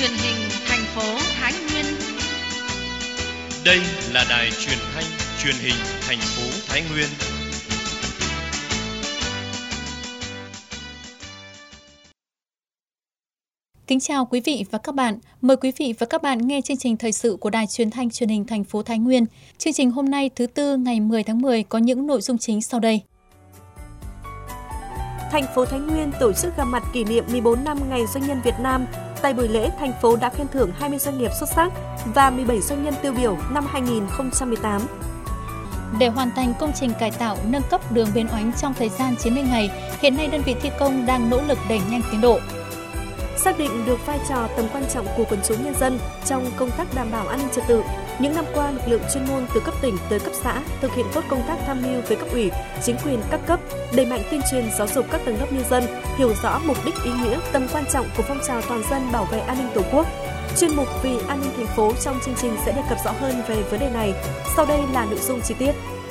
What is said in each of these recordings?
truyền hình thành phố Thái Nguyên. Đây là đài truyền thanh truyền hình thành phố Thái Nguyên. Kính chào quý vị và các bạn. Mời quý vị và các bạn nghe chương trình thời sự của Đài Truyền thanh Truyền hình thành phố Thái Nguyên. Chương trình hôm nay thứ Tư ngày 10 tháng 10 có những nội dung chính sau đây. Thành phố Thái Nguyên tổ chức gặp mặt kỷ niệm 14 năm Ngày Doanh nhân Việt Nam. Tại buổi lễ, thành phố đã khen thưởng 20 doanh nghiệp xuất sắc và 17 doanh nhân tiêu biểu năm 2018. Để hoàn thành công trình cải tạo nâng cấp đường Bến Oánh trong thời gian 90 ngày, hiện nay đơn vị thi công đang nỗ lực đẩy nhanh tiến độ. Xác định được vai trò tầm quan trọng của quần chúng nhân dân trong công tác đảm bảo an ninh trật tự, những năm qua lực lượng chuyên môn từ cấp tỉnh tới cấp xã thực hiện tốt công tác tham mưu với cấp ủy, chính quyền các cấp, đẩy mạnh tuyên truyền giáo dục các tầng lớp nhân dân hiểu rõ mục đích, ý nghĩa, tầm quan trọng của phong trào toàn dân bảo vệ an ninh Tổ quốc. Chuyên mục Vì an ninh thành phố trong chương trình sẽ đề cập rõ hơn về vấn đề này. Sau đây là nội dung chi tiết.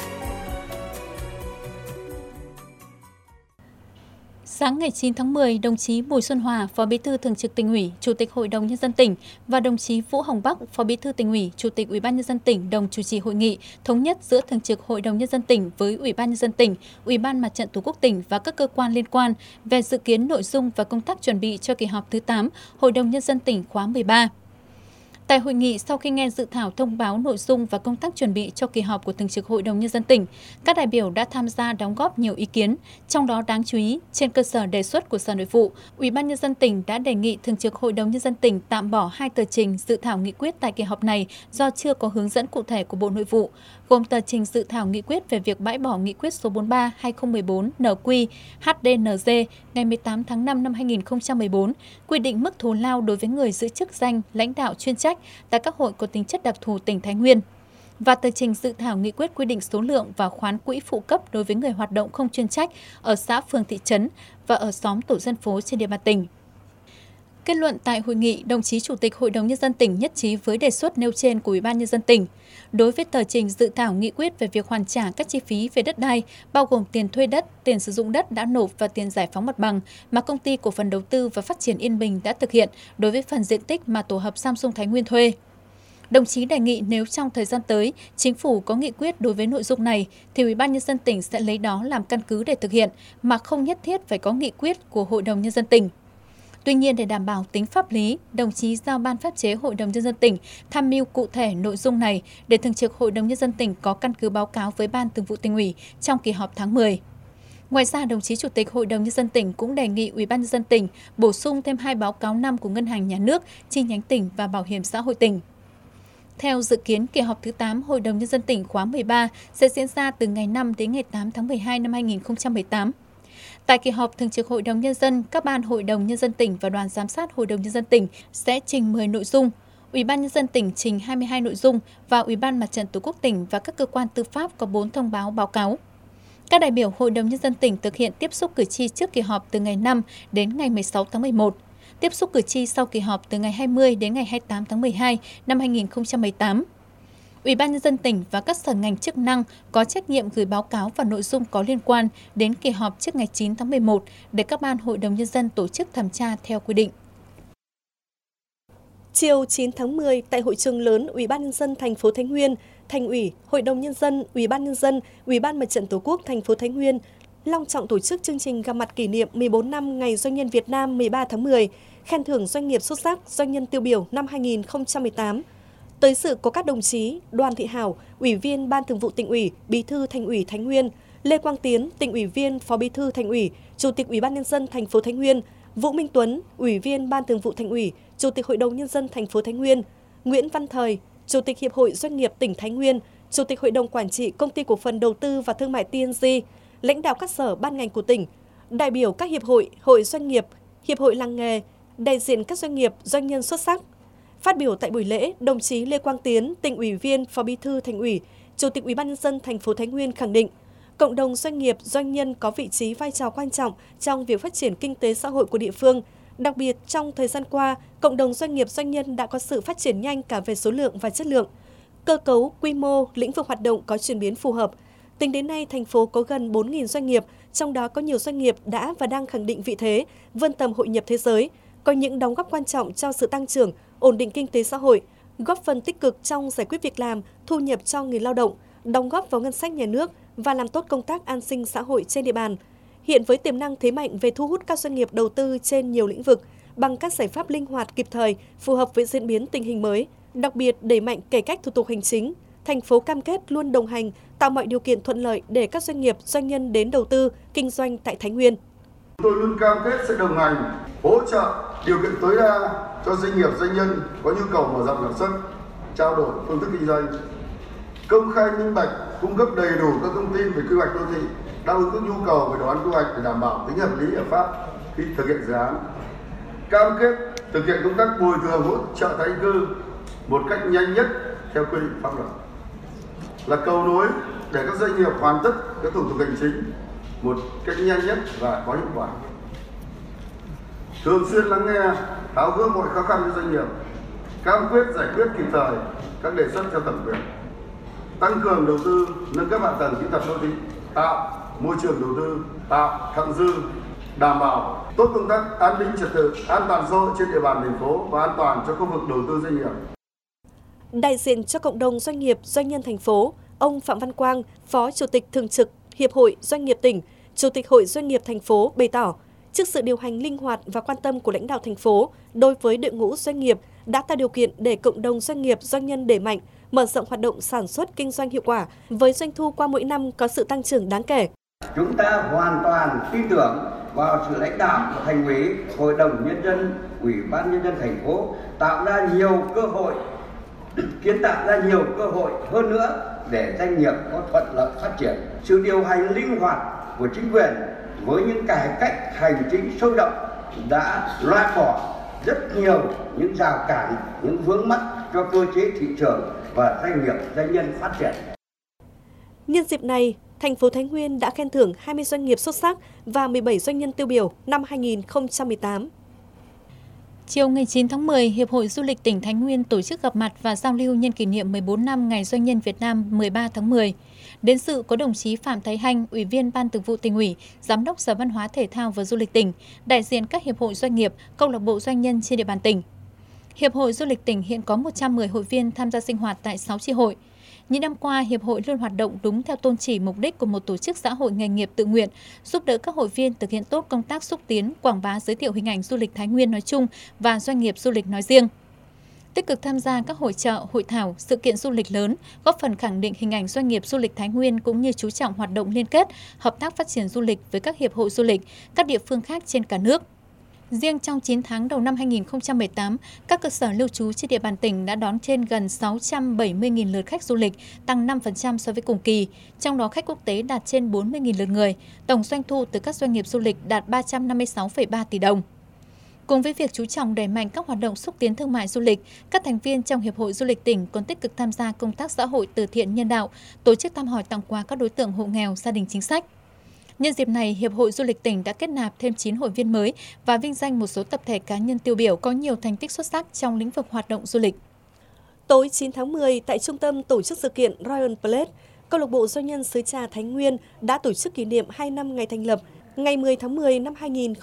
Sáng ngày 9 tháng 10, đồng chí Bùi Xuân Hòa, Phó Bí thư Thường trực Tỉnh ủy, Chủ tịch Hội đồng Nhân dân tỉnh và đồng chí Vũ Hồng Bắc, Phó Bí thư Tỉnh ủy, Chủ tịch Ủy ban Nhân dân tỉnh đồng chủ trì hội nghị thống nhất giữa Thường trực Hội đồng Nhân dân tỉnh với Ủy ban Nhân dân tỉnh, Ủy ban Mặt trận Tổ quốc tỉnh và các cơ quan liên quan về dự kiến nội dung và công tác chuẩn bị cho kỳ họp thứ 8 Hội đồng Nhân dân tỉnh khóa 13. Tại hội nghị, sau khi nghe dự thảo thông báo nội dung và công tác chuẩn bị cho kỳ họp của Thường trực Hội đồng Nhân dân tỉnh, các đại biểu đã tham gia đóng góp nhiều ý kiến, trong đó đáng chú ý, trên cơ sở đề xuất của Sở Nội vụ, Ủy ban Nhân dân tỉnh đã đề nghị Thường trực Hội đồng Nhân dân tỉnh tạm bỏ 2 tờ trình dự thảo nghị quyết tại kỳ họp này do chưa có hướng dẫn cụ thể của Bộ Nội vụ, gồm tờ trình dự thảo nghị quyết về việc bãi bỏ nghị quyết số 43/2014 NQ HDNG ngày 18 tháng 5 năm 2014, quy định mức thù lao đối với người giữ chức danh lãnh đạo chuyên trách tại các hội có tính chất đặc thù tỉnh Thái Nguyên, và tờ trình dự thảo nghị quyết quy định số lượng và khoán quỹ phụ cấp đối với người hoạt động không chuyên trách ở xã, phường, thị trấn và ở xóm tổ dân phố trên địa bàn tỉnh. Kết luận tại hội nghị, đồng chí Chủ tịch Hội đồng Nhân dân tỉnh nhất trí với đề xuất nêu trên của Ủy ban Nhân dân tỉnh. Đối với tờ trình dự thảo nghị quyết về việc hoàn trả các chi phí về đất đai, bao gồm tiền thuê đất, tiền sử dụng đất đã nộp và tiền giải phóng mặt bằng mà Công ty Cổ phần Đầu tư và Phát triển Yên Bình đã thực hiện đối với phần diện tích mà tổ hợp Samsung Thái Nguyên thuê. Đồng chí đề nghị nếu trong thời gian tới, Chính phủ có nghị quyết đối với nội dung này, thì Ủy ban Nhân dân tỉnh sẽ lấy đó làm căn cứ để thực hiện, mà không nhất thiết phải có nghị quyết của Hội đồng Nhân dân tỉnh. Tuy nhiên, để đảm bảo tính pháp lý, đồng chí giao Ban Pháp chế Hội đồng Nhân dân tỉnh tham mưu cụ thể nội dung này để Thường trực Hội đồng Nhân dân tỉnh có căn cứ báo cáo với Ban Thường vụ Tỉnh ủy trong kỳ họp tháng 10. Ngoài ra, đồng chí Chủ tịch Hội đồng Nhân dân tỉnh cũng đề nghị Ủy ban Nhân dân tỉnh bổ sung thêm 2 báo cáo năm của Ngân hàng Nhà nước, chi nhánh tỉnh và Bảo hiểm xã hội tỉnh. Theo dự kiến, kỳ họp thứ 8 Hội đồng Nhân dân tỉnh khóa 13 sẽ diễn ra từ ngày 5 đến ngày 8 tháng 12 năm 2018. Tại kỳ họp Thường trực Hội đồng Nhân dân, các ban Hội đồng Nhân dân tỉnh và đoàn giám sát Hội đồng Nhân dân tỉnh sẽ trình 10 nội dung, Ủy ban Nhân dân tỉnh trình 22 nội dung và Ủy ban Mặt trận Tổ quốc tỉnh và các cơ quan tư pháp có 4 thông báo báo cáo. Các đại biểu Hội đồng Nhân dân tỉnh thực hiện tiếp xúc cử tri trước kỳ họp từ ngày 5 đến ngày 16 tháng 11, tiếp xúc cử tri sau kỳ họp từ ngày 20 đến ngày 28 tháng 12 năm 2018. Ủy ban Nhân dân tỉnh và các sở ngành chức năng có trách nhiệm gửi báo cáo và nội dung có liên quan đến kỳ họp trước ngày 9 tháng 11 để các ban Hội đồng Nhân dân tổ chức thẩm tra theo quy định. Chiều 9 tháng 10, tại hội trường lớn Ủy ban Nhân dân thành phố Thái Nguyên, Thành ủy, Hội đồng Nhân dân, Ủy ban Nhân dân, Ủy ban Mặt trận Tổ quốc thành phố Thái Nguyên long trọng tổ chức chương trình gặp mặt kỷ niệm 14 năm Ngày Doanh nhân Việt Nam 13 tháng 10, khen thưởng doanh nghiệp xuất sắc, doanh nhân tiêu biểu năm 2018. Tới dự có các đồng chí Đoàn Thị Hảo, Ủy viên Ban Thường vụ Tỉnh ủy, Bí thư Thành ủy Thái Nguyên, Lê Quang Tiến, Tỉnh ủy viên, Phó Bí thư Thành ủy, Chủ tịch Ủy ban Nhân dân thành phố Thái Nguyên, Vũ Minh Tuấn, Ủy viên Ban Thường vụ Thành ủy, Chủ tịch Hội đồng Nhân dân thành phố Thái Nguyên, Nguyễn Văn Thời, Chủ tịch Hiệp hội Doanh nghiệp tỉnh Thái Nguyên, Chủ tịch Hội đồng Quản trị Công ty Cổ phần Đầu tư và Thương mại TNG, lãnh đạo các sở ban ngành của tỉnh, đại biểu các hiệp hội, hội doanh nghiệp, hiệp hội làng nghề, đại diện các doanh nghiệp, doanh nhân xuất sắc. Phát biểu tại buổi lễ, đồng chí Lê Quang Tiến, Tỉnh ủy viên, Phó Bí thư Thành ủy, Chủ tịch Ủy ban Nhân dân thành phố Thái Nguyên khẳng định, cộng đồng doanh nghiệp, doanh nhân có vị trí vai trò quan trọng trong việc phát triển kinh tế xã hội của địa phương. Đặc biệt, trong thời gian qua, cộng đồng doanh nghiệp, doanh nhân đã có sự phát triển nhanh cả về số lượng và chất lượng. Cơ cấu, quy mô, lĩnh vực hoạt động có chuyển biến phù hợp. Tính đến nay, thành phố có gần 4.000 doanh nghiệp, trong đó có nhiều doanh nghiệp đã và đang khẳng định vị thế, vươn tầm hội nhập thế giới, có những đóng góp quan trọng cho sự tăng trưởng, ổn định kinh tế xã hội, góp phần tích cực trong giải quyết việc làm, thu nhập cho người lao động, đóng góp vào ngân sách nhà nước và làm tốt công tác an sinh xã hội trên địa bàn. Hiện với tiềm năng thế mạnh về thu hút các doanh nghiệp đầu tư trên nhiều lĩnh vực, bằng các giải pháp linh hoạt kịp thời, phù hợp với diễn biến tình hình mới, đặc biệt đẩy mạnh cải cách thủ tục hành chính, thành phố cam kết luôn đồng hành, tạo mọi điều kiện thuận lợi để các doanh nghiệp, doanh nhân đến đầu tư, kinh doanh tại Thái Nguyên. Tôi luôn cam kết sẽ đồng hành, hỗ trợ điều kiện tối đa cho doanh nghiệp, doanh nhân có nhu cầu mở rộng sản xuất, trao đổi phương thức kinh doanh, công khai minh bạch, cung cấp đầy đủ các thông tin về quy hoạch đô thị, đáp ứng các nhu cầu về đồ án quy hoạch để đảm bảo tính hợp lý hợp pháp khi thực hiện dự án. Cam kết thực hiện công tác bồi thường hỗ trợ tái định cư một cách nhanh nhất theo quy định pháp luật, là cầu nối để các doanh nghiệp hoàn tất các thủ tục hành chính một cách nhanh nhất và có hiệu quả. Thường xuyên lắng nghe, tháo gỡ mọi khó khăn cho doanh nghiệp, cam quyết giải quyết kịp thời các đề xuất theo thẩm quyền, tăng cường đầu tư, nâng cấp hạ tầng kỹ thuật đô thị, tạo môi trường đầu tư, tạo thặng dư, đảm bảo tốt công tác an ninh trật tự, an toàn xã hội trên địa bàn thành phố và an toàn cho khu vực đầu tư doanh nghiệp. Đại diện cho cộng đồng doanh nghiệp, doanh nhân thành phố, ông Phạm Văn Quang, Phó Chủ tịch Thường trực Hiệp hội Doanh nghiệp tỉnh, Chủ tịch Hội Doanh nghiệp thành phố bày tỏ, trước sự điều hành linh hoạt và quan tâm của lãnh đạo thành phố đối với đội ngũ doanh nghiệp đã tạo điều kiện để cộng đồng doanh nghiệp, doanh nhân đẩy mạnh, mở rộng hoạt động sản xuất kinh doanh hiệu quả, với doanh thu qua mỗi năm có sự tăng trưởng đáng kể. Chúng ta hoàn toàn tin tưởng vào sự lãnh đạo của Thành ủy, Hội đồng Nhân dân, Ủy ban Nhân dân thành phố tạo ra nhiều cơ hội, kiến tạo ra nhiều cơ hội hơn nữa để doanh nghiệp có thuận lợi phát triển. Sự điều hành linh hoạt của chính quyền với những cải cách hành chính sâu rộng đã loại bỏ rất nhiều những rào cản, những vướng mắc cho cơ chế thị trường và doanh nghiệp, doanh nhân phát triển. Nhân dịp này, thành phố Thái Nguyên đã khen thưởng 20 doanh nghiệp xuất sắc và 17 doanh nhân tiêu biểu năm 2018. Chiều ngày 9 tháng 10, Hiệp hội Du lịch tỉnh Thái Nguyên tổ chức gặp mặt và giao lưu nhân kỷ niệm 14 năm Ngày Doanh nhân Việt Nam 13 tháng 10. Đến dự có đồng chí Phạm Thái Hanh, Ủy viên Ban Thường vụ Tỉnh ủy, Giám đốc Sở Văn hóa Thể thao và Du lịch tỉnh, đại diện các hiệp hội doanh nghiệp, câu lạc bộ doanh nhân trên địa bàn tỉnh. Hiệp hội Du lịch tỉnh hiện có 110 hội viên tham gia sinh hoạt tại 6 chi hội. Những năm qua, Hiệp hội luôn hoạt động đúng theo tôn chỉ mục đích của một tổ chức xã hội nghề nghiệp tự nguyện, giúp đỡ các hội viên thực hiện tốt công tác xúc tiến, quảng bá giới thiệu hình ảnh du lịch Thái Nguyên nói chung và doanh nghiệp du lịch nói riêng. Tích cực tham gia các hội chợ, hội thảo, sự kiện du lịch lớn, góp phần khẳng định hình ảnh doanh nghiệp du lịch Thái Nguyên cũng như chú trọng hoạt động liên kết, hợp tác phát triển du lịch với các hiệp hội du lịch, các địa phương khác trên cả nước. Riêng trong 9 tháng đầu năm 2018, các cơ sở lưu trú trên địa bàn tỉnh đã đón trên gần 670.000 lượt khách du lịch, tăng 5% so với cùng kỳ, trong đó khách quốc tế đạt trên 40.000 lượt người, tổng doanh thu từ các doanh nghiệp du lịch đạt 356,3 tỷ đồng. Cùng với việc chú trọng đẩy mạnh các hoạt động xúc tiến thương mại du lịch, các thành viên trong Hiệp hội Du lịch tỉnh còn tích cực tham gia công tác xã hội từ thiện nhân đạo, tổ chức thăm hỏi tặng quà các đối tượng hộ nghèo, gia đình chính sách. Nhân dịp này, Hiệp hội Du lịch tỉnh đã kết nạp thêm 9 hội viên mới và vinh danh một số tập thể cá nhân tiêu biểu có nhiều thành tích xuất sắc trong lĩnh vực hoạt động du lịch. Tối 9 tháng 10, tại trung tâm tổ chức sự kiện Royal Palace, câu lạc bộ doanh nhân xứ Trà Thái Nguyên đã tổ chức kỷ niệm 2 năm ngày thành lập, ngày 10 tháng 10 năm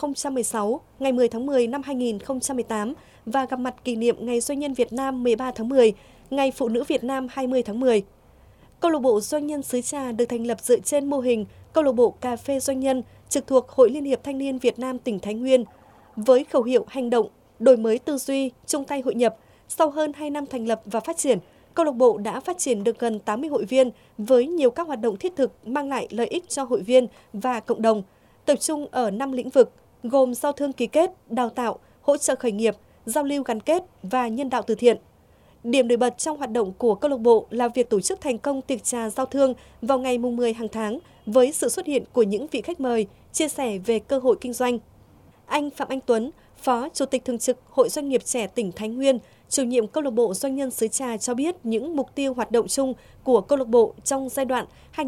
2016, ngày 10 tháng 10 năm 2018 và gặp mặt kỷ niệm Ngày Doanh nhân Việt Nam 13 tháng 10, Ngày Phụ nữ Việt Nam 20 tháng 10. Câu lạc bộ doanh nhân xứ Trà được thành lập dựa trên mô hình câu lạc bộ cà phê doanh nhân trực thuộc Hội Liên hiệp Thanh niên Việt Nam tỉnh Thái Nguyên. Với khẩu hiệu hành động, đổi mới tư duy, chung tay hội nhập, sau hơn 2 năm thành lập và phát triển, câu lạc bộ đã phát triển được gần 80 hội viên với nhiều các hoạt động thiết thực mang lại lợi ích cho hội viên và cộng đồng, tập trung ở 5 lĩnh vực gồm giao thương ký kết, đào tạo, hỗ trợ khởi nghiệp, giao lưu gắn kết và nhân đạo từ thiện. Điểm nổi bật trong hoạt động của câu lạc bộ là việc tổ chức thành công tiệc trà giao thương vào ngày mùng 10 hàng tháng với sự xuất hiện của những vị khách mời chia sẻ về cơ hội kinh doanh. Anh Phạm Anh Tuấn, Phó Chủ tịch Thường trực Hội Doanh nghiệp trẻ tỉnh Thái Nguyên, chủ nhiệm câu lạc bộ doanh nhân xứ Trà cho biết những mục tiêu hoạt động chung của câu lạc bộ trong giai đoạn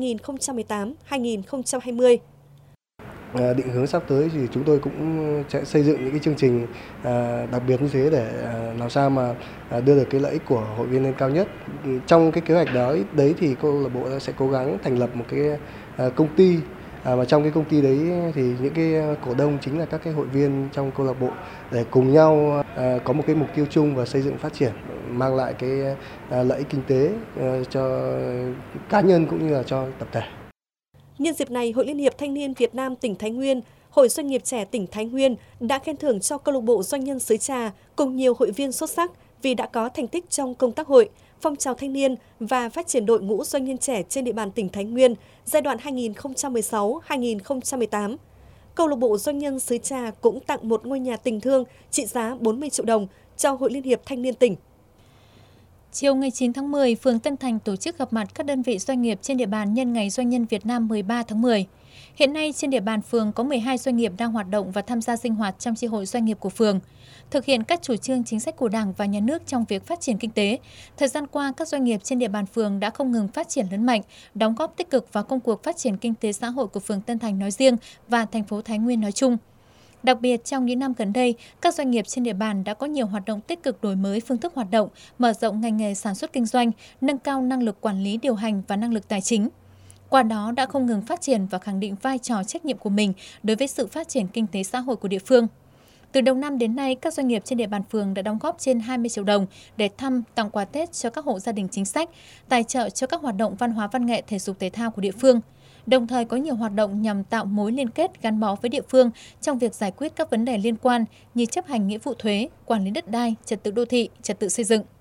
2018-2020. Định hướng sắp tới thì chúng tôi cũng sẽ xây dựng những cái chương trình đặc biệt như thế để làm sao mà đưa được cái lợi ích của hội viên lên cao nhất. Trong cái kế hoạch đấy thì câu lạc bộ sẽ cố gắng thành lập một cái công ty Mà trong cái công ty đấy thì những cái cổ đông chính là các cái hội viên trong câu lạc bộ để cùng nhau có một cái mục tiêu chung và xây dựng phát triển, mang lại cái lợi ích kinh tế cho cá nhân cũng như là cho tập thể. Nhân dịp này, Hội Liên hiệp Thanh niên Việt Nam tỉnh Thái Nguyên, Hội Doanh nghiệp trẻ tỉnh Thái Nguyên đã khen thưởng cho câu lạc bộ doanh nhân xứ Trà cùng nhiều hội viên xuất sắc vì đã có thành tích trong công tác hội, phong trào thanh niên và phát triển đội ngũ doanh nhân trẻ trên địa bàn tỉnh Thái Nguyên giai đoạn 2016-2018. Câu lạc bộ doanh nhân xứ Trà cũng tặng một ngôi nhà tình thương trị giá 40 triệu đồng cho Hội Liên hiệp Thanh niên tỉnh. Chiều ngày 9 tháng 10, phường Tân Thành tổ chức gặp mặt các đơn vị doanh nghiệp trên địa bàn nhân ngày Doanh nhân Việt Nam 13 tháng 10. Hiện nay, trên địa bàn phường có 12 doanh nghiệp đang hoạt động và tham gia sinh hoạt trong chi hội doanh nghiệp của phường. Thực hiện các chủ trương chính sách của Đảng và Nhà nước trong việc phát triển kinh tế, thời gian qua, các doanh nghiệp trên địa bàn phường đã không ngừng phát triển lớn mạnh, đóng góp tích cực vào công cuộc phát triển kinh tế xã hội của phường Tân Thành nói riêng và thành phố Thái Nguyên nói chung. Đặc biệt, trong những năm gần đây, các doanh nghiệp trên địa bàn đã có nhiều hoạt động tích cực đổi mới phương thức hoạt động, mở rộng ngành nghề sản xuất kinh doanh, nâng cao năng lực quản lý điều hành và năng lực tài chính. Qua đó đã không ngừng phát triển và khẳng định vai trò trách nhiệm của mình đối với sự phát triển kinh tế xã hội của địa phương. Từ đầu năm đến nay, các doanh nghiệp trên địa bàn phường đã đóng góp trên 20 triệu đồng để thăm, tặng quà Tết cho các hộ gia đình chính sách, tài trợ cho các hoạt động văn hóa văn nghệ thể dục thể thao của địa phương. Đồng thời có nhiều hoạt động nhằm tạo mối liên kết gắn bó với địa phương trong việc giải quyết các vấn đề liên quan như chấp hành nghĩa vụ thuế, quản lý đất đai, trật tự đô thị, trật tự xây dựng.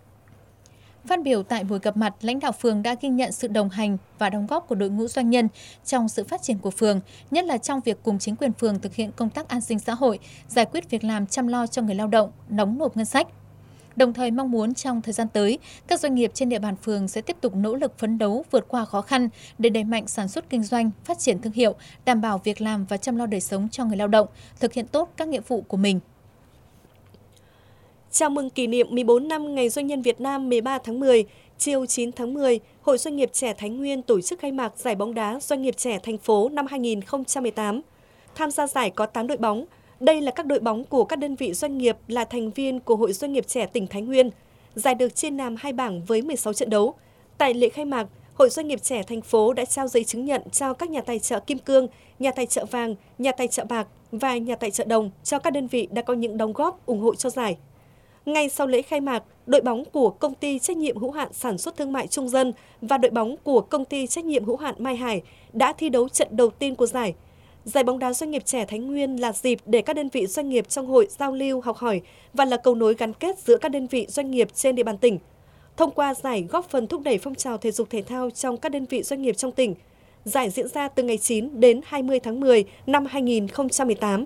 Phát biểu tại buổi gặp mặt, lãnh đạo phường đã ghi nhận sự đồng hành và đóng góp của đội ngũ doanh nhân trong sự phát triển của phường, nhất là trong việc cùng chính quyền phường thực hiện công tác an sinh xã hội, giải quyết việc làm chăm lo cho người lao động, đóng nộp ngân sách. Đồng thời mong muốn trong thời gian tới, các doanh nghiệp trên địa bàn phường sẽ tiếp tục nỗ lực phấn đấu vượt qua khó khăn để đẩy mạnh sản xuất kinh doanh, phát triển thương hiệu, đảm bảo việc làm và chăm lo đời sống cho người lao động, thực hiện tốt các nghĩa vụ của mình. Chào mừng kỷ niệm 14 năm Ngày Doanh nhân Việt Nam 13 tháng 10, chiều 9 tháng 10, Hội Doanh nghiệp trẻ Thái Nguyên tổ chức khai mạc Giải bóng đá Doanh nghiệp trẻ thành phố năm 2018. Tham gia giải có 8 đội bóng. Đây là các đội bóng của các đơn vị doanh nghiệp là thành viên của Hội Doanh nghiệp trẻ tỉnh Thái Nguyên. Giải được chia làm 2 bảng với 16 trận đấu. Tại lễ khai mạc, Hội Doanh nghiệp trẻ thành phố đã trao giấy chứng nhận cho các nhà tài trợ kim cương, nhà tài trợ vàng, nhà tài trợ bạc và nhà tài trợ đồng cho các đơn vị đã có những đóng góp ủng hộ cho giải. Ngay sau lễ khai mạc, đội bóng của Công ty Trách nhiệm hữu hạn Sản xuất Thương mại Trung Dân và đội bóng của Công ty Trách nhiệm hữu hạn Mai Hải đã thi đấu trận đầu tiên của giải. Giải bóng đá Doanh nghiệp trẻ Thái Nguyên là dịp để các đơn vị doanh nghiệp trong hội giao lưu, học hỏi và là cầu nối gắn kết giữa các đơn vị doanh nghiệp trên địa bàn tỉnh. Thông qua giải góp phần thúc đẩy phong trào thể dục thể thao trong các đơn vị doanh nghiệp trong tỉnh. Giải diễn ra từ ngày 9 đến 20 tháng 10 năm 2018.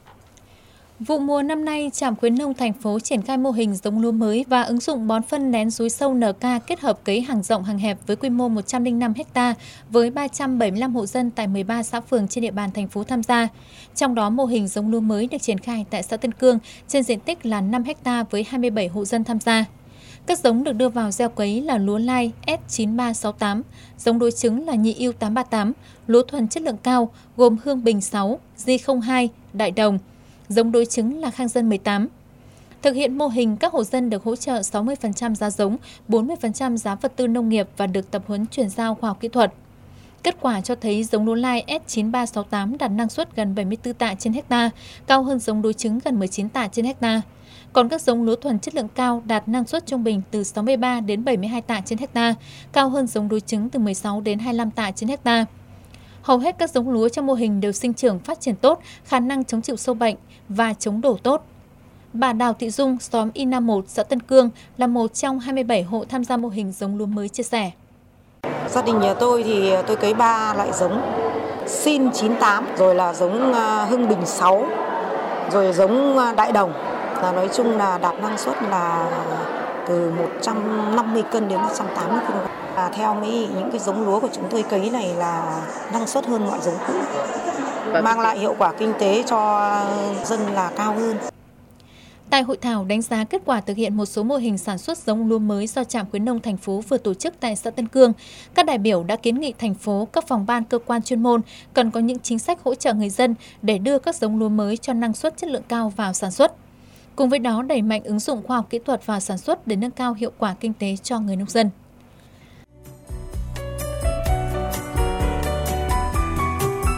Vụ mùa năm nay, Trạm khuyến nông thành phố triển khai mô hình giống lúa mới và ứng dụng bón phân nén rúi sâu NK kết hợp cấy hàng rộng hàng hẹp với quy mô 105 ha với 375 hộ dân tại 13 xã phường trên địa bàn thành phố tham gia. Trong đó, mô hình giống lúa mới được triển khai tại xã Tân Cương trên diện tích là 5 ha với 27 hộ dân tham gia. Các giống được đưa vào gieo cấy là lúa lai S9368, giống đối trứng là Nhị Yêu 838, lúa thuần chất lượng cao gồm Hương Bình 6, Di02, Đại Đồng. Giống đối trứng là Khang Dân 18. Thực hiện mô hình, các hộ dân được hỗ trợ 60% giá giống, 40% giá vật tư nông nghiệp và được tập huấn chuyển giao khoa học kỹ thuật. Kết quả cho thấy giống lúa lai S9368 đạt năng suất gần 74 tạ trên hecta, cao hơn giống đối trứng gần 19 tạ trên hecta. Còn các giống lúa thuần chất lượng cao đạt năng suất trung bình từ 63 đến 72 tạ trên hecta, cao hơn giống đối trứng từ 16 đến 25 tạ trên hecta. Hầu hết các giống lúa trong mô hình đều sinh trưởng phát triển tốt, khả năng chống chịu sâu bệnh và chống đổ tốt. Bà Đào Thị Dung, xóm Y Nam 1, xã Tân Cương là một trong 27 hộ tham gia mô hình giống lúa mới chia sẻ. Gia đình nhà tôi thì tôi cấy 3 loại giống Sin 98, rồi là giống Hưng Bình 6, rồi giống Đại Đồng. Nói chung là đạt năng suất là từ 150 cân đến 180 cân. Theo những cái giống lúa của chúng tôi cấy này là năng suất hơn mọi giống cũ, mang lại hiệu quả kinh tế cho dân là cao hơn. Tại hội thảo đánh giá kết quả thực hiện một số mô hình sản xuất giống lúa mới do Trạm khuyến nông thành phố vừa tổ chức tại xã Tân Cương, các đại biểu đã kiến nghị thành phố, các phòng ban cơ quan chuyên môn cần có những chính sách hỗ trợ người dân để đưa các giống lúa mới cho năng suất chất lượng cao vào sản xuất. Cùng với đó đẩy mạnh ứng dụng khoa học kỹ thuật vào sản xuất để nâng cao hiệu quả kinh tế cho người nông dân.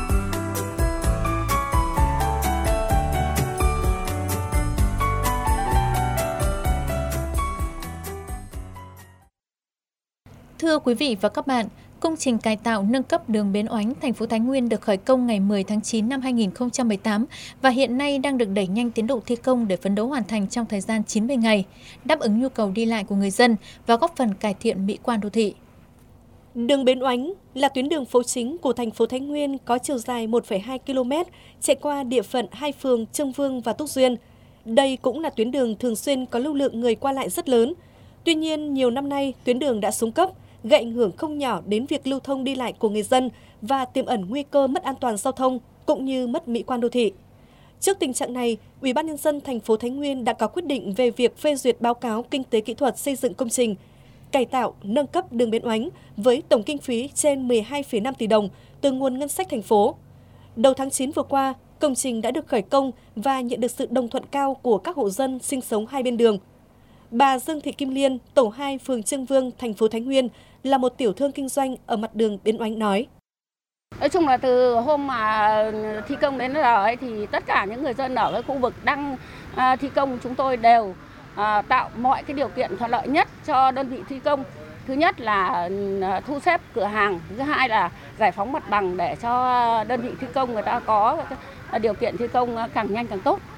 Thưa quý vị và các bạn, công trình cải tạo nâng cấp đường Bến Oánh, thành phố Thái Nguyên được khởi công ngày 10 tháng 9 năm 2018 và hiện nay đang được đẩy nhanh tiến độ thi công để phấn đấu hoàn thành trong thời gian 90 ngày, đáp ứng nhu cầu đi lại của người dân và góp phần cải thiện mỹ quan đô thị. Đường Bến Oánh là tuyến đường phố chính của thành phố Thái Nguyên có chiều dài 1,2 km, chạy qua địa phận hai phường Trương Vương và Túc Duyên. Đây cũng là tuyến đường thường xuyên có lưu lượng người qua lại rất lớn. Tuy nhiên, nhiều năm nay, tuyến đường đã xuống cấp, gây ảnh hưởng không nhỏ đến việc lưu thông đi lại của người dân và tiềm ẩn nguy cơ mất an toàn giao thông cũng như mất mỹ quan đô thị. Trước tình trạng này, Ủy ban nhân dân thành phố Thái Nguyên đã có quyết định về việc phê duyệt báo cáo kinh tế kỹ thuật xây dựng công trình cải tạo, nâng cấp đường Bến Oánh với tổng kinh phí trên 12,5 tỷ đồng từ nguồn ngân sách thành phố. Đầu tháng 9 vừa qua, công trình đã được khởi công và nhận được sự đồng thuận cao của các hộ dân sinh sống hai bên đường. Bà Dương Thị Kim Liên, tổ 2 phường Trương Vương, thành phố Thái Nguyên là một tiểu thương kinh doanh ở mặt đường Bến Oánh nói. Nói chung là từ hôm mà thi công đến giờ ấy thì tất cả những người dân ở cái khu vực đang thi công chúng tôi đều tạo mọi cái điều kiện thuận lợi nhất cho đơn vị thi công. Thứ nhất là thu xếp cửa hàng, thứ hai là giải phóng mặt bằng để cho đơn vị thi công người ta có điều kiện thi công càng nhanh càng tốt.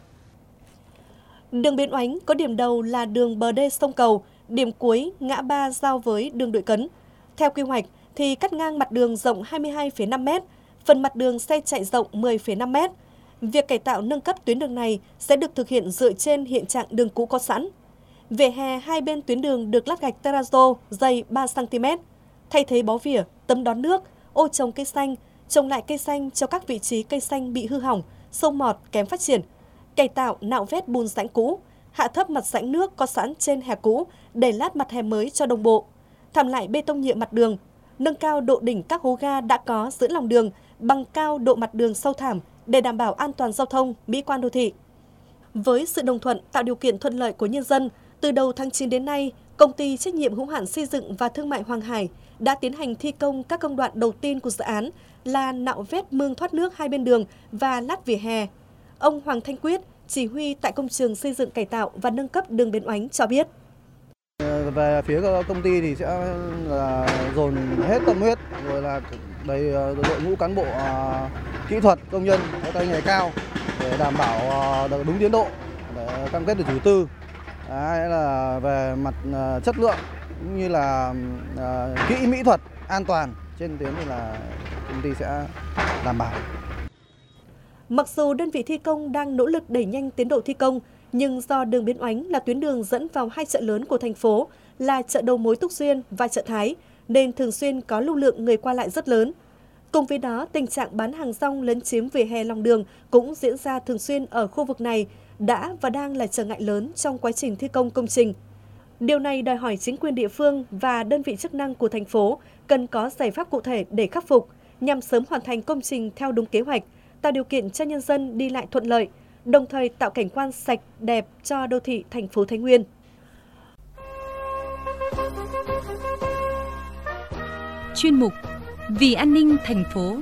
Đường Bến Oánh có điểm đầu là đường bờ đê sông Cầu, điểm cuối ngã ba giao với đường Đội Cấn. Theo quy hoạch thì cắt ngang mặt đường rộng 22,5 m, phần mặt đường xe chạy rộng 10,5 m. Việc cải tạo nâng cấp tuyến đường này sẽ được thực hiện dựa trên hiện trạng đường cũ có sẵn. Vỉa hè hai bên tuyến đường được lát gạch terrazzo dày 3 cm, thay thế bó vỉa, tấm đón nước, ô trồng cây xanh, trồng lại cây xanh cho các vị trí cây xanh bị hư hỏng, sâu mọt, kém phát triển. Cải tạo nạo vét bùn rãnh cũ, hạ thấp mặt rãnh nước có sẵn trên hè cũ để lát mặt hè mới cho đồng bộ. Thảm lại bê tông nhựa mặt đường, nâng cao độ đỉnh các hố ga đã có giữa lòng đường, bằng cao độ mặt đường sâu thảm để đảm bảo an toàn giao thông, mỹ quan đô thị. Với sự đồng thuận tạo điều kiện thuận lợi của nhân dân, từ đầu tháng 9 đến nay, Công ty trách nhiệm hữu hạn xây dựng và thương mại Hoàng Hải đã tiến hành thi công các công đoạn đầu tiên của dự án là nạo vét mương thoát nước hai bên đường và lát vỉa hè. Ông Hoàng Thanh Quyết, chỉ huy tại công trường xây dựng cải tạo và nâng cấp đường Bến Oánh cho biết. Về phía công ty thì sẽ là dồn hết tâm huyết rồi là đầy đội ngũ cán bộ kỹ thuật, công nhân có tay nghề cao để đảm bảo được đúng tiến độ, để cam kết được chủ tư. Đấy là về mặt chất lượng cũng như là kỹ mỹ thuật, an toàn trên tuyến thì là công ty sẽ đảm bảo. Mặc dù đơn vị thi công đang nỗ lực đẩy nhanh tiến độ thi công, nhưng do đường Bến Oánh là tuyến đường dẫn vào hai chợ lớn của thành phố là chợ đầu mối Túc Duyên và chợ Thái, nên thường xuyên có lưu lượng người qua lại rất lớn. Cùng với đó, tình trạng bán hàng rong lấn chiếm vỉa hè lòng đường cũng diễn ra thường xuyên ở khu vực này, đã và đang là trở ngại lớn trong quá trình thi công công trình. Điều này đòi hỏi chính quyền địa phương và đơn vị chức năng của thành phố cần có giải pháp cụ thể để khắc phục, nhằm sớm hoàn thành công trình theo đúng kế hoạch, tạo điều kiện cho nhân dân đi lại thuận lợi, đồng thời tạo cảnh quan sạch, đẹp cho đô thị thành phố Thái Nguyên. Chuyên mục Vì an ninh thành phố.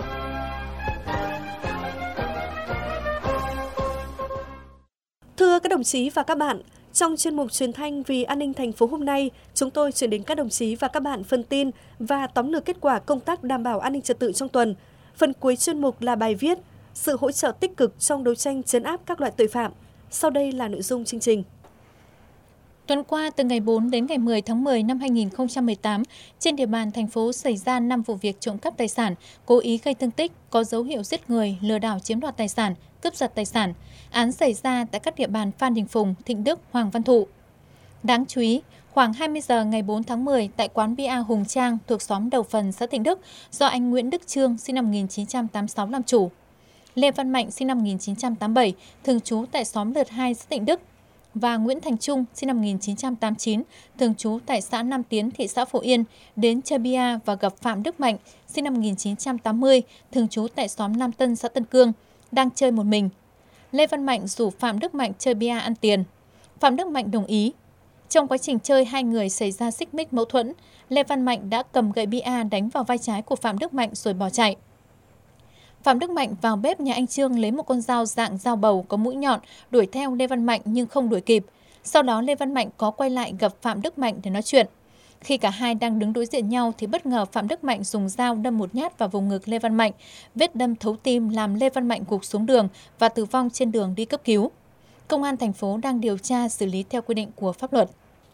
Thưa các đồng chí và các bạn, trong chuyên mục truyền thanh Vì an ninh thành phố hôm nay, chúng tôi chuyển đến các đồng chí và các bạn phần tin và tóm lược kết quả công tác đảm bảo an ninh trật tự trong tuần. Phần cuối chuyên mục là bài viết sự hỗ trợ tích cực trong đấu tranh trấn áp các loại tội phạm. Sau đây là nội dung chương trình. Tuần qua, từ ngày 4 đến ngày 10 tháng 10 năm 2018, trên địa bàn thành phố xảy ra 5 vụ việc trộm cắp tài sản, cố ý gây thương tích, có dấu hiệu giết người, lừa đảo chiếm đoạt tài sản, cướp giật tài sản. Án xảy ra tại các địa bàn Phan Đình Phùng, Thịnh Đức, Hoàng Văn Thụ. Đáng chú ý, khoảng 20 giờ ngày 4 tháng 10 tại quán bia Hùng Trang thuộc xóm Đầu Phần, xã Thịnh Đức, do anh Nguyễn Đức Trương, sinh năm 1986 làm chủ. Lê Văn Mạnh, sinh năm 1987, thường trú tại xóm Lượt 2, xã Thịnh Đức, và Nguyễn Thành Trung, sinh năm 1989, thường trú tại xã Nam Tiến, thị xã Phổ Yên, đến chơi bia và gặp Phạm Đức Mạnh, sinh năm 1980, thường trú tại xóm Nam Tân, xã Tân Cương, đang chơi một mình. Lê Văn Mạnh rủ Phạm Đức Mạnh chơi bia ăn tiền. Phạm Đức Mạnh đồng ý. Trong quá trình chơi, hai người xảy ra xích mích mâu thuẫn. Lê Văn Mạnh đã cầm gậy bia đánh vào vai trái của Phạm Đức Mạnh rồi bỏ chạy. Phạm Đức Mạnh vào bếp nhà anh Trương lấy một con dao dạng dao bầu có mũi nhọn, đuổi theo Lê Văn Mạnh nhưng không đuổi kịp. Sau đó Lê Văn Mạnh có quay lại gặp Phạm Đức Mạnh để nói chuyện. Khi cả hai đang đứng đối diện nhau thì bất ngờ Phạm Đức Mạnh dùng dao đâm một nhát vào vùng ngực Lê Văn Mạnh. Vết đâm thấu tim làm Lê Văn Mạnh gục xuống đường và tử vong trên đường đi cấp cứu. Công an thành phố đang điều tra xử lý theo quy định của pháp luật.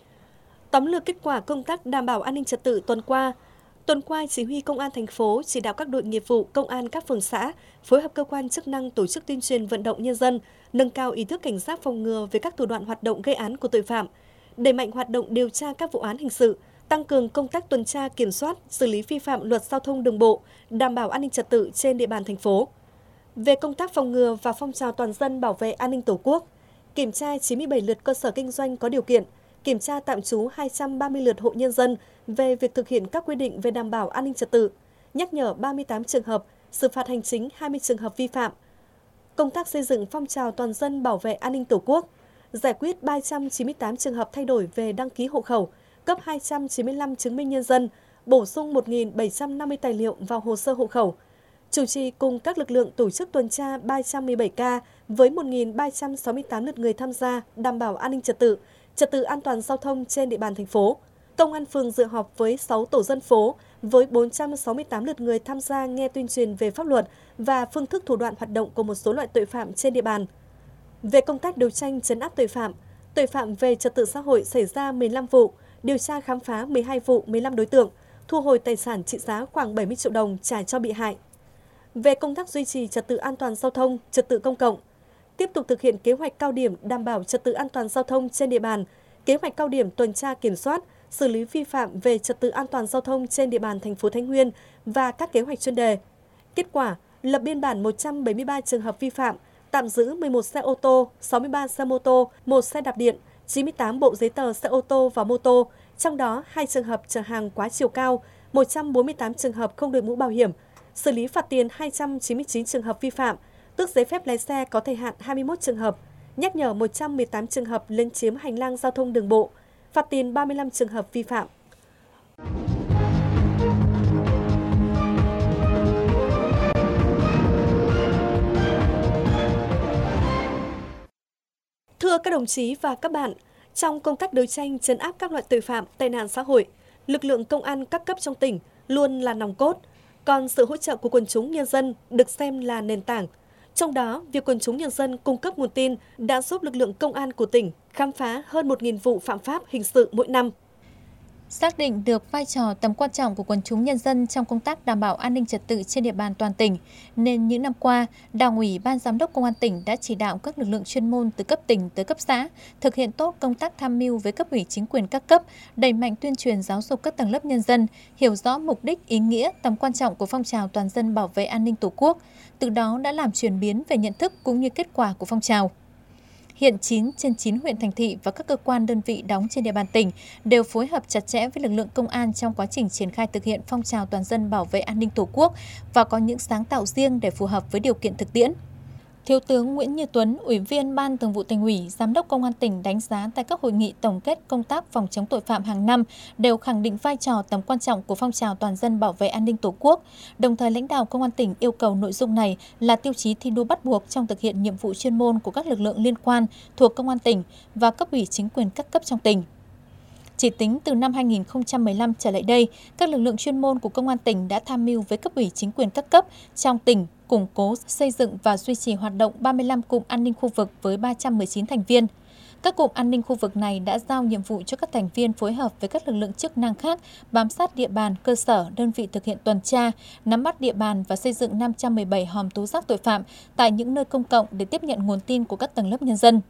Tóm lược kết quả công tác đảm bảo an ninh trật tự tuần qua. Tuần qua, Chỉ huy Công an thành phố chỉ đạo các đội nghiệp vụ công an các phường xã phối hợp cơ quan chức năng tổ chức tuyên truyền vận động nhân dân, nâng cao ý thức cảnh giác phòng ngừa về các thủ đoạn hoạt động gây án của tội phạm, đẩy mạnh hoạt động điều tra các vụ án hình sự, tăng cường công tác tuần tra kiểm soát, xử lý vi phạm luật giao thông đường bộ, đảm bảo an ninh trật tự trên địa bàn thành phố. Về công tác phòng ngừa và phong trào toàn dân bảo vệ an ninh Tổ quốc, kiểm tra 97 lượt cơ sở kinh doanh có điều kiện, kiểm tra tạm trú 230 lượt hộ nhân dân về việc thực hiện các quy định về đảm bảo an ninh trật tự, nhắc nhở 38 trường hợp, xử phạt hành chính 20 trường hợp vi phạm. Công tác xây dựng phong trào toàn dân bảo vệ an ninh Tổ quốc, giải quyết 398 trường hợp thay đổi về đăng ký hộ khẩu, cấp 295 chứng minh nhân dân, bổ sung 1.750 tài liệu vào hồ sơ hộ khẩu. Chủ trì cùng các lực lượng tổ chức tuần tra 317 ca với 1.368 lượt người tham gia đảm bảo an ninh trật tự an toàn giao thông trên địa bàn thành phố. Công an phường dự họp với 6 tổ dân phố với 468 lượt người tham gia nghe tuyên truyền về pháp luật và phương thức thủ đoạn hoạt động của một số loại tội phạm trên địa bàn. Về công tác đấu tranh trấn áp tội phạm về trật tự xã hội xảy ra 15 vụ, điều tra khám phá 12 vụ 15 đối tượng, thu hồi tài sản trị giá khoảng 70 triệu đồng trả cho bị hại. Về công tác duy trì trật tự an toàn giao thông, trật tự công cộng, tiếp tục thực hiện kế hoạch cao điểm đảm bảo trật tự an toàn giao thông trên địa bàn, kế hoạch cao điểm tuần tra kiểm soát, xử lý vi phạm về trật tự an toàn giao thông trên địa bàn thành phố Thái Nguyên và các kế hoạch chuyên đề. Kết quả, lập biên bản 173 trường hợp vi phạm, tạm giữ 11 xe ô tô, 63 xe mô tô, 1 xe đạp điện, 98 bộ giấy tờ xe ô tô và mô tô, trong đó 2 trường hợp chở hàng quá chiều cao, 148 trường hợp không đội mũ bảo hiểm, xử lý phạt tiền 299 trường hợp vi phạm, tước giấy phép lái xe có thời hạn 21 trường hợp, nhắc nhở 118 trường hợp lấn chiếm hành lang giao thông đường bộ, phạt tiền 35 trường hợp vi phạm. Thưa các đồng chí và các bạn, trong công tác đấu tranh trấn áp các loại tội phạm, tệ nạn xã hội, lực lượng công an các cấp trong tỉnh luôn là nòng cốt, còn sự hỗ trợ của quần chúng nhân dân được xem là nền tảng. Trong đó, việc quần chúng nhân dân cung cấp nguồn tin đã giúp lực lượng công an của tỉnh khám phá hơn 1.000 vụ phạm pháp hình sự mỗi năm. Xác định được vai trò tầm quan trọng của quần chúng nhân dân trong công tác đảm bảo an ninh trật tự trên địa bàn toàn tỉnh, nên những năm qua, Đảng ủy, Ban Giám đốc Công an tỉnh đã chỉ đạo các lực lượng chuyên môn từ cấp tỉnh tới cấp xã thực hiện tốt công tác tham mưu với cấp ủy chính quyền các cấp, đẩy mạnh tuyên truyền giáo dục các tầng lớp nhân dân, hiểu rõ mục đích, ý nghĩa, tầm quan trọng của phong trào toàn dân bảo vệ an ninh Tổ quốc, từ đó đã làm chuyển biến về nhận thức cũng như kết quả của phong trào. Hiện 9 trên 9 huyện thành thị và các cơ quan đơn vị đóng trên địa bàn tỉnh đều phối hợp chặt chẽ với lực lượng công an trong quá trình triển khai thực hiện phong trào toàn dân bảo vệ an ninh Tổ quốc và có những sáng tạo riêng để phù hợp với điều kiện thực tiễn. Thiếu tướng Nguyễn Như Tuấn, Ủy viên Ban Thường vụ Tỉnh ủy, Giám đốc Công an tỉnh đánh giá tại các hội nghị tổng kết công tác phòng chống tội phạm hàng năm đều khẳng định vai trò tầm quan trọng của phong trào toàn dân bảo vệ an ninh Tổ quốc. Đồng thời lãnh đạo Công an tỉnh yêu cầu nội dung này là tiêu chí thi đua bắt buộc trong thực hiện nhiệm vụ chuyên môn của các lực lượng liên quan thuộc Công an tỉnh và cấp ủy chính quyền các cấp trong tỉnh. Chỉ tính từ năm 2015 trở lại đây, các lực lượng chuyên môn của Công an tỉnh đã tham mưu với cấp ủy chính quyền các cấp trong tỉnh củng cố, xây dựng và duy trì hoạt động 35 cụm an ninh khu vực với 319 thành viên. Các cụm an ninh khu vực này đã giao nhiệm vụ cho các thành viên phối hợp với các lực lượng chức năng khác, bám sát địa bàn, cơ sở, đơn vị thực hiện tuần tra, nắm bắt địa bàn và xây dựng 517 hòm tố giác tội phạm tại những nơi công cộng để tiếp nhận nguồn tin của các tầng lớp nhân dân.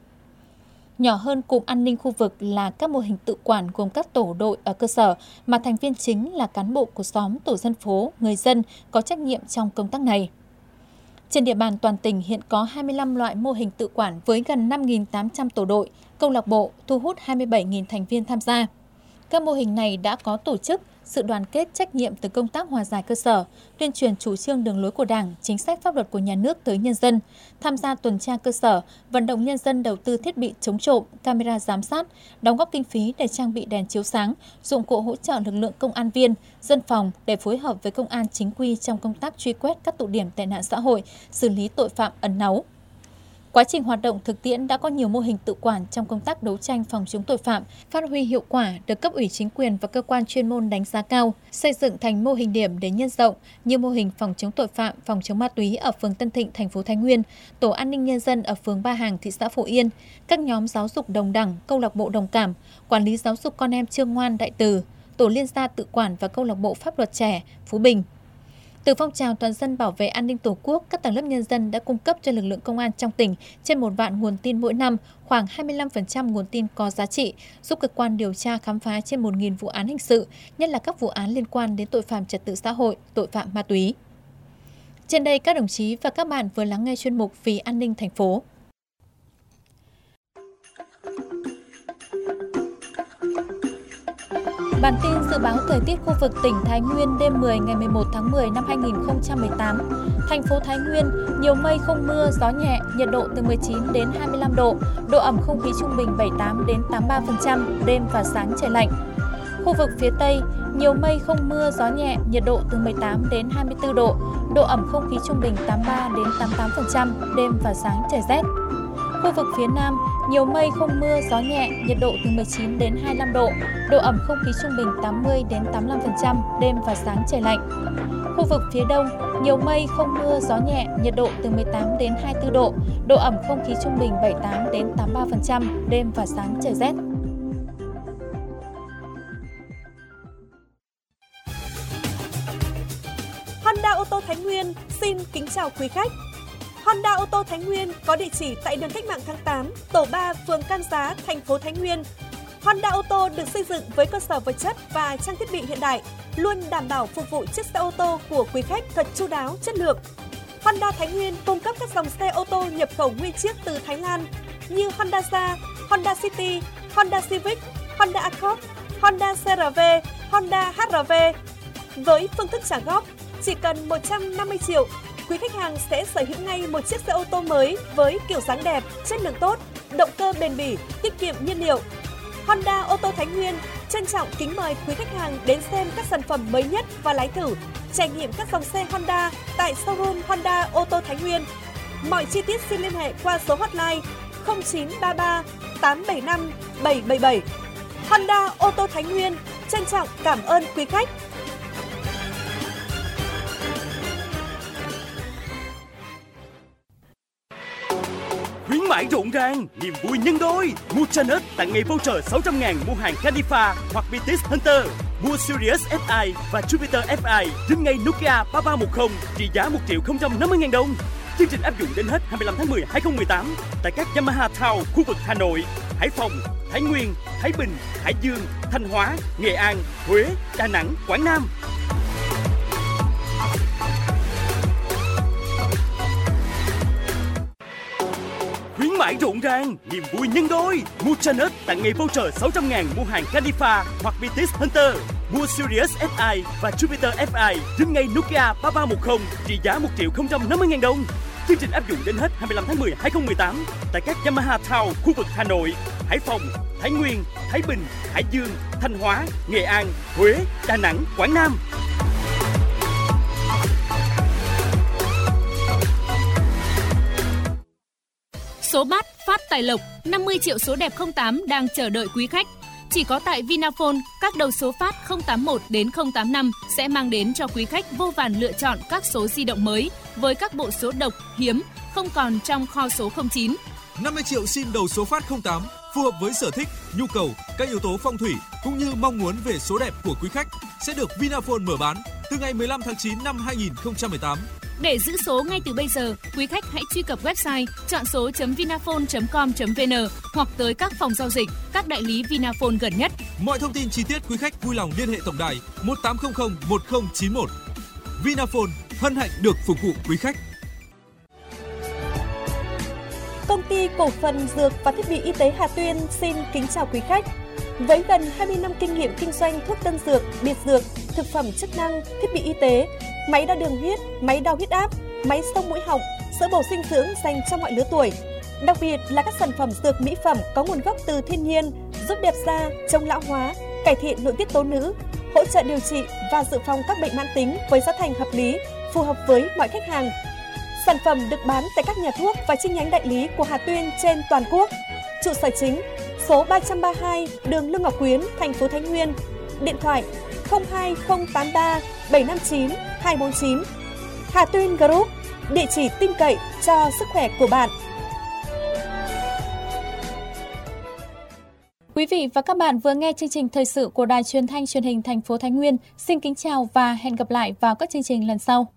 Nhỏ hơn cụm an ninh khu vực là các mô hình tự quản gồm các tổ đội ở cơ sở mà thành viên chính là cán bộ của xóm, tổ dân phố, người dân có trách nhiệm trong công tác này. Trên địa bàn toàn tỉnh hiện có 25 loại mô hình tự quản với gần 5.800 tổ đội, câu lạc bộ, thu hút 27.000 thành viên tham gia. Các mô hình này đã có tổ chức, sự đoàn kết trách nhiệm từ công tác hòa giải cơ sở, tuyên truyền chủ trương đường lối của Đảng, chính sách pháp luật của nhà nước tới nhân dân, tham gia tuần tra cơ sở, vận động nhân dân đầu tư thiết bị chống trộm, camera giám sát, đóng góp kinh phí để trang bị đèn chiếu sáng, dụng cụ hỗ trợ lực lượng công an viên, dân phòng để phối hợp với công an chính quy trong công tác truy quét các tụ điểm tệ nạn xã hội, xử lý tội phạm ẩn náu. Quá trình hoạt động thực tiễn đã có nhiều mô hình tự quản trong công tác đấu tranh phòng chống tội phạm, phát huy hiệu quả, được cấp ủy chính quyền và cơ quan chuyên môn đánh giá cao, xây dựng thành mô hình điểm để nhân rộng như mô hình phòng chống tội phạm, phòng chống ma túy ở phường Tân Thịnh, thành phố Thái Nguyên, tổ an ninh nhân dân ở phường Ba Hàng, thị xã Phổ Yên, các nhóm giáo dục đồng đẳng, câu lạc bộ đồng cảm, quản lý giáo dục con em Chương Ngoan, Đại Từ, tổ liên gia tự quản và câu lạc bộ pháp luật trẻ Phú Bình. Từ phong trào toàn dân bảo vệ an ninh Tổ quốc, các tầng lớp nhân dân đã cung cấp cho lực lượng công an trong tỉnh trên 1 vạn nguồn tin mỗi năm, khoảng 25% nguồn tin có giá trị, giúp cơ quan điều tra khám phá trên 1.000 vụ án hình sự, nhất là các vụ án liên quan đến tội phạm trật tự xã hội, tội phạm ma túy. Trên đây, các đồng chí và các bạn vừa lắng nghe chuyên mục Vì an ninh thành phố. Bản tin dự báo thời tiết khu vực tỉnh Thái Nguyên đêm 10 ngày 11 tháng 10 năm 2018. Thành phố Thái Nguyên, nhiều mây không mưa, gió nhẹ, nhiệt độ từ 19 đến 25 độ, độ ẩm không khí trung bình 78 đến 83%, đêm và sáng trời lạnh. Khu vực phía Tây, nhiều mây không mưa, gió nhẹ, nhiệt độ từ 18 đến 24 độ, độ ẩm không khí trung bình 83 đến 88%, đêm và sáng trời rét. Khu vực phía Nam, nhiều mây không mưa, gió nhẹ, nhiệt độ từ 19 đến 25 độ, độ ẩm không khí trung bình 80 đến 85%, đêm và sáng trời lạnh. Khu vực phía Đông, nhiều mây không mưa, gió nhẹ, nhiệt độ từ 18 đến 24 độ, độ ẩm không khí trung bình 78 đến 83%, đêm và sáng trời rét. Honda ô tô Thái Nguyên xin kính chào quý khách. Honda ô tô Thái Nguyên có địa chỉ tại đường Cách mạng tháng 8, tổ 3, phường Cam Giá, thành phố Thái Nguyên. Honda ô tô được xây dựng với cơ sở vật chất và trang thiết bị hiện đại, luôn đảm bảo phục vụ chiếc xe ô tô của quý khách thật chu đáo, chất lượng. Honda Thái Nguyên cung cấp các dòng xe ô tô nhập khẩu nguyên chiếc từ Thái Lan như Honda Jazz, Honda City, Honda Civic, Honda Accord, Honda CR-V, Honda HR-V. Với phương thức trả góp, chỉ cần 150 triệu, quý khách hàng sẽ sở hữu ngay một chiếc xe ô tô mới với kiểu dáng đẹp, chất lượng tốt, động cơ bền bỉ, tiết kiệm nhiên liệu. Honda ô tô Thái Nguyên trân trọng kính mời quý khách hàng đến xem các sản phẩm mới nhất và lái thử, trải nghiệm các dòng xe Honda tại showroom Honda ô tô Thái Nguyên. Mọi chi tiết xin liên hệ qua số hotline 0933 875 777. Honda ô tô Thái Nguyên trân trọng cảm ơn quý khách. Khuyến mãi rộn ràng, niềm vui nhân đôi. Mua Chanus tặng ngày voucher 600.000 mua hàng Canifa hoặc Vitis Hunter. Mua Sirius FI và Jupiter FI đến ngay Nokia 3310 trị giá 1.050.000 đồng. Chương trình áp dụng đến hết 25 tháng 10 2018 tại các Yamaha Town khu vực Hà Nội, Hải Phòng, Thái Nguyên, Thái Bình, Hải Dương, Thanh Hóa, Nghệ An, Huế, Đà Nẵng, Quảng Nam. Khuyến mãi rộn ràng, niềm vui nhân đôi. Mua Chanus tặng ngày voucher 600.000 mua hàng Canifa hoặc Vitis Hunter. Mua Sirius FI và Jupiter FI đến ngay Nokia 3310 trị giá 1.050.000 đồng. Chương trình áp dụng đến hết 25 tháng 10 2018 tại các Yamaha Town khu vực Hà Nội, Hải Phòng, Thái Nguyên, Thái Bình, Hải Dương, Thanh Hóa, Nghệ An, Huế, Đà Nẵng, Quảng Nam. Số bát phát tài lộc, 50 triệu số đẹp 08 đang chờ đợi quý khách. Chỉ có tại Vinaphone, các đầu số phát 081 đến 085 sẽ mang đến cho quý khách vô vàn lựa chọn các số di động mới với các bộ số độc, hiếm, không còn trong kho số 09. 50 triệu sim đầu số phát 08 phù hợp với sở thích, nhu cầu, các yếu tố phong thủy cũng như mong muốn về số đẹp của quý khách sẽ được Vinaphone mở bán từ ngày 15 tháng 9 năm 2018. Để giữ số ngay từ bây giờ, quý khách hãy truy cập website chọn số.vinaphone.com.vn hoặc tới các phòng giao dịch, các đại lý Vinaphone gần nhất. Mọi thông tin chi tiết quý khách vui lòng liên hệ tổng đài 1800 1091. Vinaphone hân hạnh được phục vụ quý khách. Công ty cổ phần dược và thiết bị y tế Hà Tuyên xin kính chào quý khách. Với gần 20 năm kinh nghiệm kinh doanh thuốc tân dược, biệt dược, thực phẩm chức năng, thiết bị y tế, máy đo đường huyết, máy đo huyết áp, máy xông mũi họng, sữa bổ dinh dưỡng dành cho mọi lứa tuổi. Đặc biệt là các sản phẩm dược mỹ phẩm có nguồn gốc từ thiên nhiên, giúp đẹp da, chống lão hóa, cải thiện nội tiết tố nữ, hỗ trợ điều trị và dự phòng các bệnh mãn tính với giá thành hợp lý, phù hợp với mọi khách hàng. Sản phẩm được bán tại các nhà thuốc và chi nhánh đại lý của Hà Tuyên trên toàn quốc. Trụ sở chính số 332 đường Lương Ngọc Quyến, thành phố Thái Nguyên. Điện thoại 02083 759 249. Hà Tuyên Group, địa chỉ tin cậy cho sức khỏe của bạn. Quý vị và các bạn vừa nghe chương trình thời sự của Đài Truyền thanh Truyền hình thành phố Thái Nguyên. Xin kính chào và hẹn gặp lại vào các chương trình lần sau.